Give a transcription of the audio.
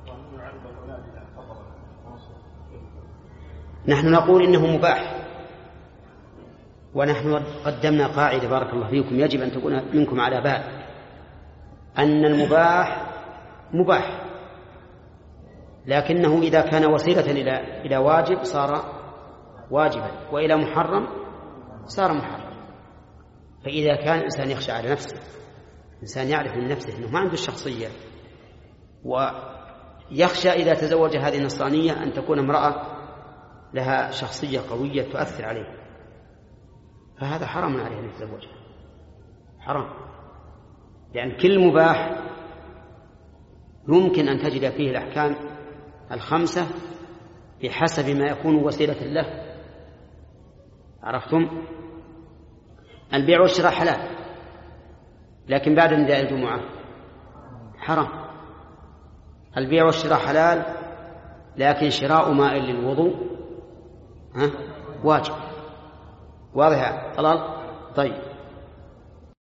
نحن نقول إنه مباح، ونحن قدمنا قاعدة بارك الله فيكم يجب أن تكون منكم على بال، أن المباح مباح، لكنه إذا كان وسيلة إلى واجب صار واجبا، وإلى محرم صار محرم. فإذا كان الإنسان يخشى على نفسه، الإنسان يعرف من نفسه أنه ما عنده الشخصية، ويخشى إذا تزوج هذه النصرانية أن تكون امرأة لها شخصية قوية تؤثر عليه، فهذا حرام عليه أن يتزوجها، حرام، لأن كل مباح يمكن أن تجد فيه الأحكام الخمسة بحسب ما يكون وسيلة له. عرفتم؟ البيع والشراء حلال، لكن بعد نداء الجمعة حرام. البيع والشراء حلال، لكن شراء ماء للوضوء واجب. واضح؟ طلال؟ طيب.